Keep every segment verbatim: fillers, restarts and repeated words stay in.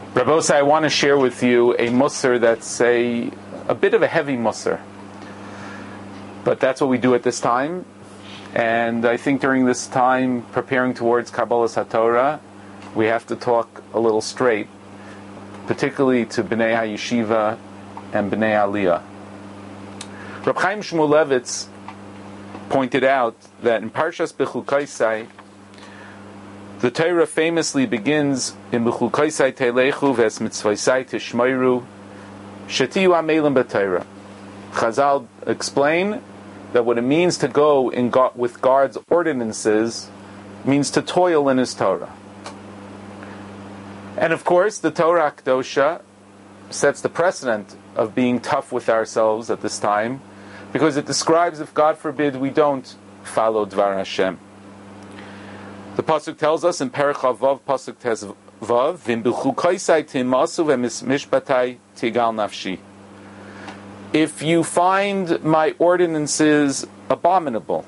Rabbosai, I want to share with you a musar that's a, a bit of a heavy musar. But that's what we do at this time. And I think during this time, preparing towards Kabbalas HaTorah, we have to talk a little straight, particularly to Bnei HaYeshiva and Bnei Aliyah. Reb Chaim Shmulevitz pointed out that in Parshas Bechukaisai, the Torah famously begins in Bechukaisai Telechu ves mitzvaisai tishmoiru shetiyu amelim b'Torah. Chazal explain that what it means to go in go- with God's ordinances means to toil in His Torah. And of course, the Torah Kedosha sets the precedent of being tough with ourselves at this time, because it describes if, God forbid, we don't follow Dvar Hashem. The pasuk tells us in Perek Chavav, pasuk Tes Vav, "V'imbuchukaisai timasu v'mishpatai tigal nafshi." If you find my ordinances abominable.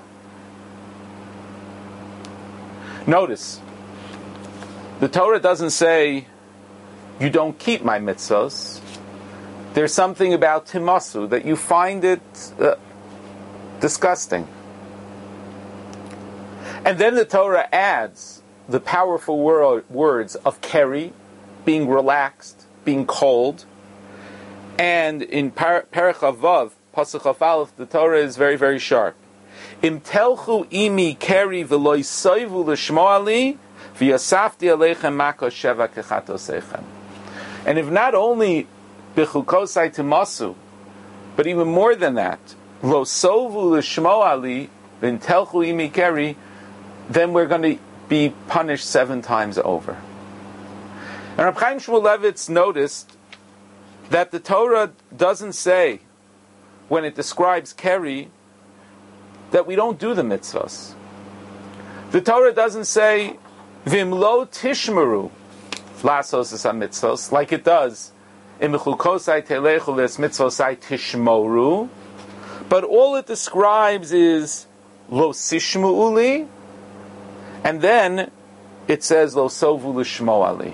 Notice, the Torah doesn't say you don't keep my mitzvahs. There's something about timasu that you find it uh, disgusting. And then the Torah adds the powerful wor- words of keri, being relaxed, being cold. And in Perek Chavav, pasuk Chaf Aleph, the Torah is very, very sharp. Im telchu imi keri v'lo yisoivu l'shmo ali v'yasafti aleichem makos sheva kechatosechem. And if not only b'chukosai timasu, but even more than that, lo sovu l'shmo ali v'im telchu imi keri, then we're going to be punished seven times over. And Reb Chaim Shmulevitz noticed that the Torah doesn't say, when it describes keri, that we don't do the mitzvahs. The Torah doesn't say, vim lo tishmeru lasos es mitzvahs, like it does in mechukosai telechu ves mitzvosai tishmoru, but all it describes is lo sishmu uli, and then it says lo sovu l'shmo ali.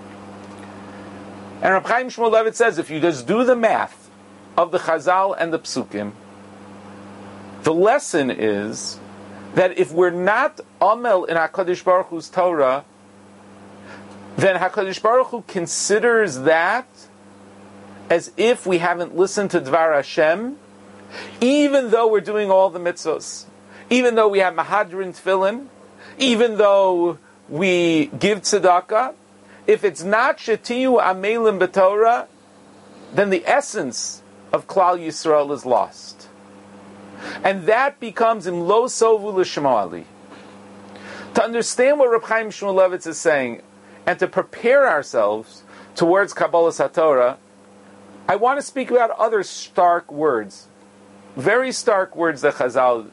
And Reb Chaim Shmulevitz says, if you just do the math of the Chazal and the Psukim, the lesson is that if we're not amel in HaKadosh Baruch Hu's Torah, then HaKadosh Baruch Hu considers that as if we haven't listened to Dvar Hashem, even though we're doing all the mitzvahs, even though we have Mahadrin Tefillin, even though we give tzedakah. If it's not shetiyu amelim b'Torah, then the essence of Klal Yisrael is lost. And that becomes im lo sovu l'shmo ali. To understand what Reb Chaim Shmulevitz is saying, and to prepare ourselves towards Kabbalas HaTorah, I want to speak about other stark words, very stark words that Chazal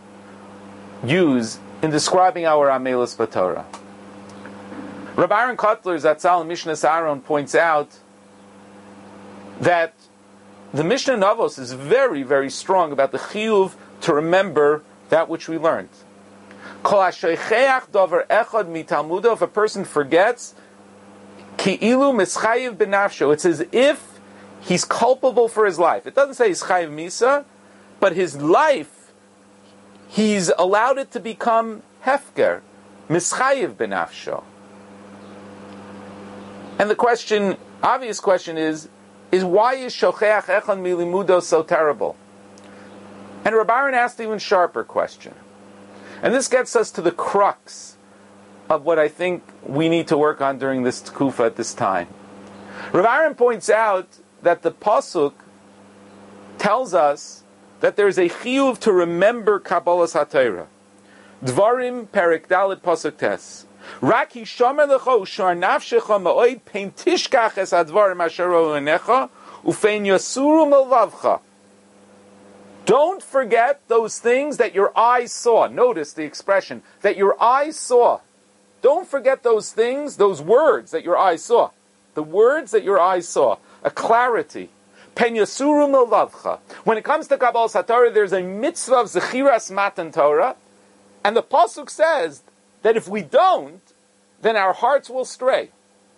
use in describing our amelis b'Torah. Rabbi Aaron Kotler, Zatzal and Mishnah Aaron, points out that the Mishnah Navos is very, very strong about the chiyuv to remember that which we learned. Kol hashoicheach davar echad mitalmudo, if a person forgets, ki'ilu mischayiv b'nafsho, it's as if he's culpable for his life. It doesn't say he's chayiv misa, but his life, he's allowed it to become hefker, mischayiv b'nafsho. And the question, obvious question is, is why is shocheach echad milimudo so terrible? And Rabbi Aaron asked an even sharper question. And this gets us to the crux of what I think we need to work on during this tkufa at this time. Rabbi Aaron points out that the pasuk tells us that there is a chiyuv to remember Kabbalas HaTorah. Dvarim Perek Dalet pasuk tes. Rak hishomer lecho ushar nafshecha ma'oid pein tishkach es advarim asher ro'u einecha ufein yasuru melvavcha. Don't forget those things that your eyes saw. Notice the expression, that your eyes saw. Don't forget those things, those words that your eyes saw. The words that your eyes saw. A clarity. Pen yasuru melvavcha. When it comes to Kabbalas HaTorah, there's a mitzvah of zechiras matan Torah, and the pasuk says that if we don't, then our hearts will stray.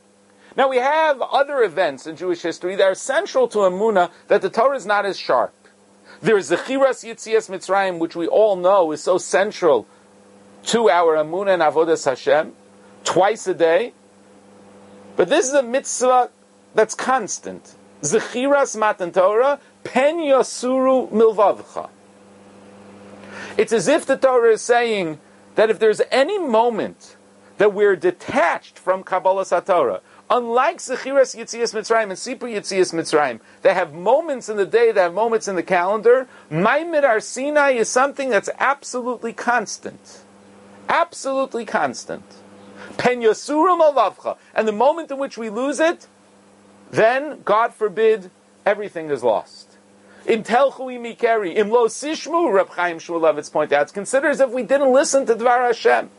Now we have other events in Jewish history that are central to Emunah that the Torah is not as sharp. There's the Chiras Yitzias Mitzrayim, which we all know is so central to our Emunah and Avodas Hashem, twice a day. But this is a mitzvah that's constant. Zechiras Matan Torah, Pen Yasuru Milvavcha. It's as if the Torah is saying that if there's any moment that we're detached from Kabbalas HaTorah, unlike Zechiras Yitzias Mitzrayim and Sipur Yitzias Mitzrayim, that have moments in the day, that have moments in the calendar, Maimid Har Sinai is something that's absolutely constant. Absolutely constant. Pen Yasurum Alavcha. And the moment in which we lose it, then, God forbid, everything is lost. Im telchu imikeri, im lo sishmu, Reb Chaim Shmulevitz pointed out. It's considered as if we didn't listen to Dvar Hashem.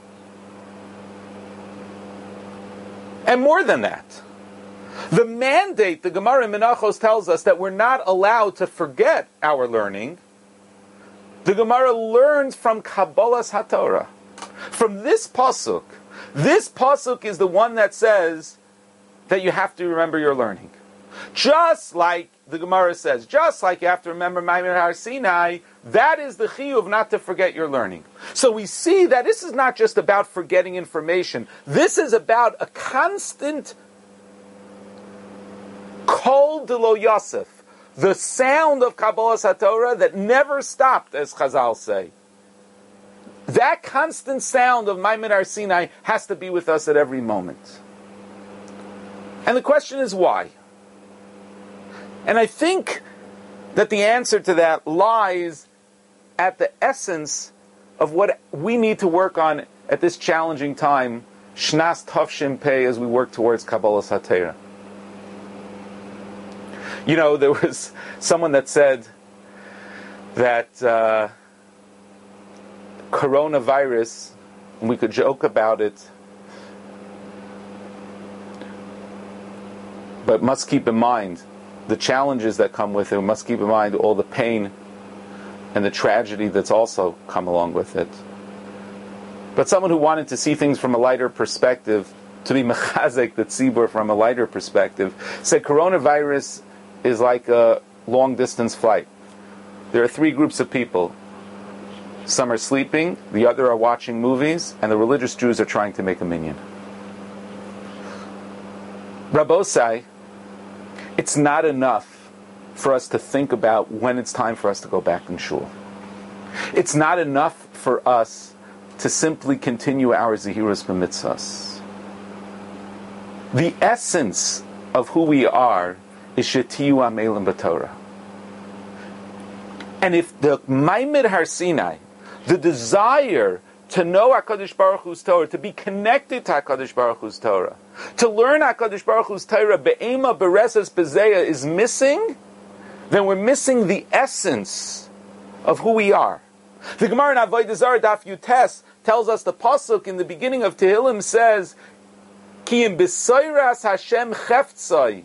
And more than that, the mandate, the Gemara in Menachos tells us that we're not allowed to forget our learning. The Gemara learns from Kabbalas HaTorah. From this pasuk, this pasuk is the one that says that you have to remember your learning. Just like the Gemara says, just like you have to remember Maimon Har Sinai, that is the chiyuv not to forget your learning. So we see that this is not just about forgetting information. This is about a constant kol de lo Yosef, the sound of Kabbalas HaTorah that never stopped, as Chazal say. That constant sound of Maimon Har Sinai has to be with us at every moment. And the question is why? And I think that the answer to that lies at the essence of what we need to work on at this challenging time, Shnas Tavshin Pei, as we work towards Kabbalas HaTorah. You know, there was someone that said that uh, coronavirus, and we could joke about it, but must keep in mind the challenges that come with it. We must keep in mind all the pain and the tragedy that's also come along with it. But someone who wanted to see things from a lighter perspective, to be mechazek the tzibur from a lighter perspective, said coronavirus is like a long-distance flight. There are three groups of people. Some are sleeping, the other are watching movies, and the religious Jews are trying to make a minyan. Rabbosai, it's not enough for us to think about when it's time for us to go back in shul. It's not enough for us to simply continue our zehirus b'mitzvos. The essence of who we are is shetiyu amelim b'Torah. And if the Maimid Har Sinai, the desire to know HaKadosh Baruch Hu's Torah, to be connected to HaKadosh Baruch Hu's Torah, to learn HaKadosh Baruch Hu's Torah, be'ema bereses bezeya, is missing, then we're missing the essence of who we are. The Gemara in Avodah Zarah Daf Yutes tells us the pasuk in the beginning of Tehillim says, Ki im b'soiras Hashem cheftzai,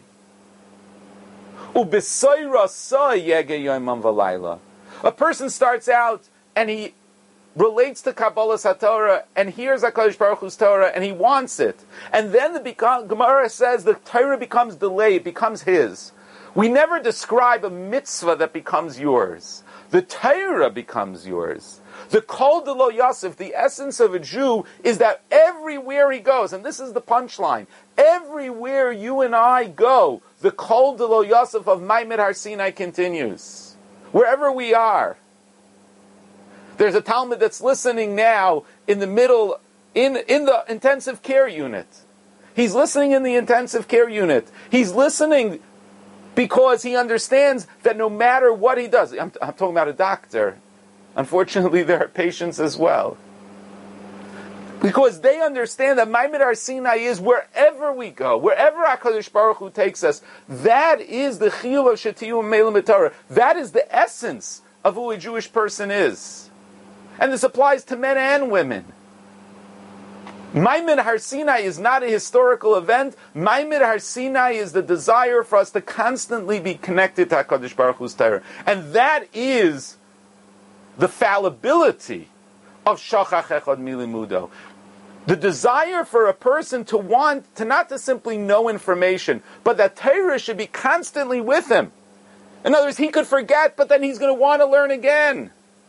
u b'soirasai yege yoimam v'layla. A person starts out and he relates to Kabbalas HaTorah and hears HaKadosh Baruch Hu's Torah and he wants it. And then the Gemara says the Torah becomes delayed, it becomes his. We never describe a mitzvah that becomes yours. The Torah becomes yours. The Kol de lo Yosef, the essence of a Jew, is that everywhere he goes, and this is the punchline, everywhere you and I go, the Kol de lo Yosef of Maimid Har Sinai continues. Wherever we are. There's a Talmud that's listening now in the middle, in, in the intensive care unit. He's listening in the intensive care unit. He's listening because he understands that no matter what he does, I'm, I'm talking about a doctor. Unfortunately, there are patients as well. Because they understand that Maimid Har Sinai is wherever we go, wherever HaKadosh Baruch Hu takes us, that is the chiyuv of shetiyu amelim b'Torah. That is the essence of who a Jewish person is. And this applies to men and women. Maimid Har Sinai is not a historical event. Maimid Har Sinai is the desire for us to constantly be connected to HaKadosh Baruch Hu's Torah. And that is the fallibility of Shachach Echad Milimudo. The desire for a person to want, to not to simply know information, but that Torah should be constantly with him. In other words, he could forget, but then he's going to want to learn again.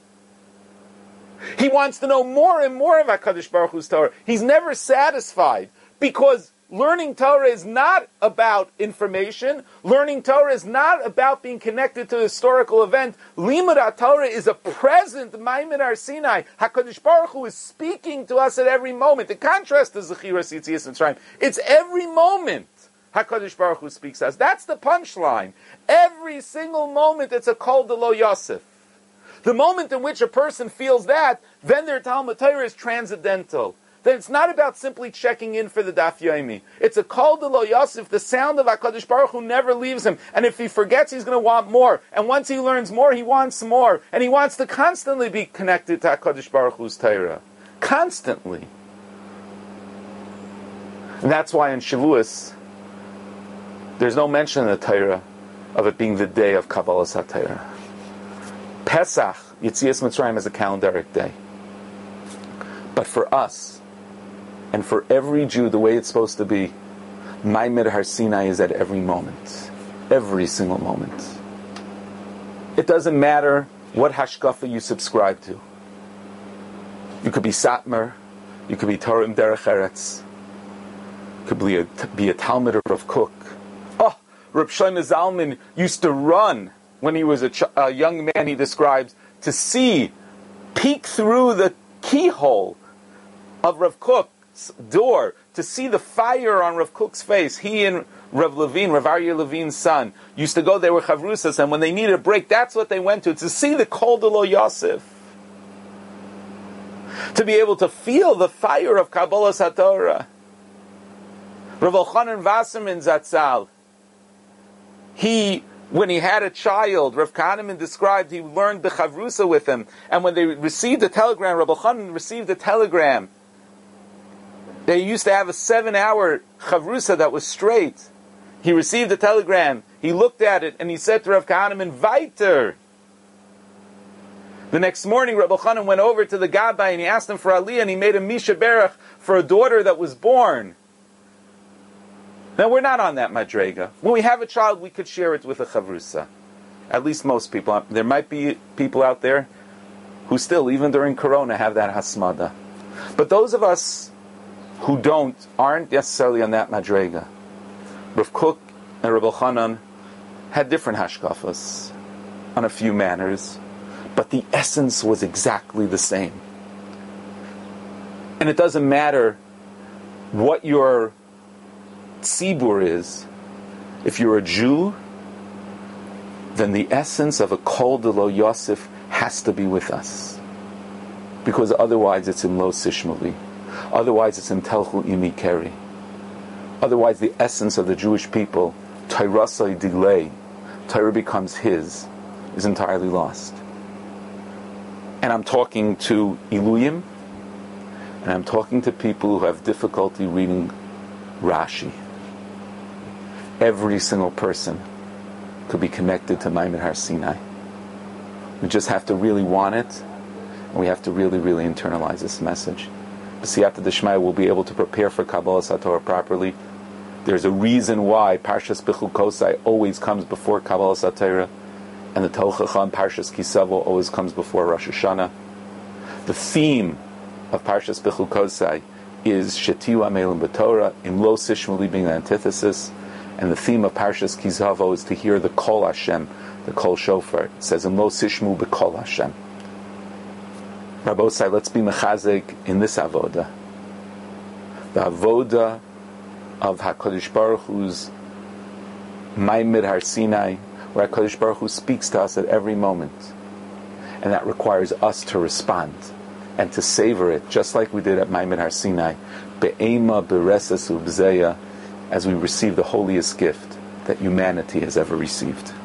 He wants to know more and more of HaKadosh Baruch Hu's Torah. He's never satisfied, because learning Torah is not about information. Learning Torah is not about being connected to a historical event. Limud HaTorah is a present Maimon Har Sinai. HaKadosh Baruch Hu is speaking to us at every moment. In contrast to Zechiras Yitzias Mitzrayim, it's every moment HaKadosh Baruch Hu speaks to us. That's the punchline. Every single moment it's a kol de lo Yosef. The moment in which a person feels that, then their Talmud Torah is transcendental. Then it's not about simply checking in for the Daf Yomi. It's a kol de lo Yosef, the sound of HaKadosh Baruch Hu never leaves him. And if he forgets, he's going to want more. And once he learns more, he wants more. And he wants to constantly be connected to HaKadosh Baruch Hu's Torah. Constantly. And that's why in Shavuos, there's no mention in the Torah of it being the day of Kabbalas HaTorah. Pesach, Yitzias Mitzrayim, is a calendaric day. But for us, and for every Jew, the way it's supposed to be, Maimon Har Sinai is at every moment. Every single moment. It doesn't matter what hashkafa you subscribe to. You could be Satmar, you could be Torah Derech Eretz, you could be a, be a Talmud of Kook. Oh, Reb Shlomo Zalman used to run when he was a, ch- a young man, he describes, to see, peek through the keyhole of Rav Kook's door, to see the fire on Rav Kook's face. He and Rav Levine, Rav Aryeh Levine's son, used to go, they were chavrusas, and when they needed a break, that's what they went to, to see the kol de lo Yosef. To be able to feel the fire of Kabbalas HaTorah. Rav Elchanan Wasserman Zatzal, he, when he had a child, Rav Kahneman described, he learned the chavrusa with him. And when they received a telegram, Rav Elchanan received a telegram. They used to have a seven-hour chavrusa that was straight. He received a telegram. He looked at it and he said to Rav Kahneman, "Weiter." The next morning, Rav Elchanan went over to the Gabbai and he asked him for Aliyah, and he made a Misha Berach for a daughter that was born. Now, we're not on that madrega. When we have a child, we could share it with a chavrusa. At least most people. There might be people out there who still, even during Corona, have that hasmada. But those of us who don't, aren't necessarily on that madrega. Rav Kook and Rav Elchanan had different hashkafas on a few manners, but the essence was exactly the same. And it doesn't matter what your tzibur is. If you're a Jew, then the essence of a kol de lo Yosef has to be with us, because otherwise it's in lo sishmali, otherwise it's in telchu imi keri, otherwise the essence of the Jewish people, Torasai delay, Torah becomes his, is entirely lost. And I'm talking to Iluyim, and I'm talking to people who have difficulty reading Rashi. Every single person could be connected to Maimon Har Sinai. We just have to really want it, and we have to really, really internalize this message. B'siyata d'shmaya, we'll be able to prepare for Kabbalas HaTorah properly. There's a reason why Parshas Bechukosai always comes before Kabbalas HaTorah, and the Tochacha and Parshas Kisavo always comes before Rosh Hashanah. The theme of Parshas Bechukosai is Shetiu Amelim B'Torah, in Lo Sishmali being the antithesis. And the theme of Parshas Kizavo is to hear the Kol Hashem, the Kol Shofar. It says, "In Lo Sishmu B'Kol Hashem." Rabbosai, let's be mechazik in this avoda. The avoda of HaKadosh Baruch Hu's Maimon Har Sinai, where HaKadosh Baruch Hu speaks to us at every moment. And that requires us to respond and to savor it, just like we did at Maimon Har Sinai. Be'ema bereses u'bzeya, as we receive the holiest gift that humanity has ever received.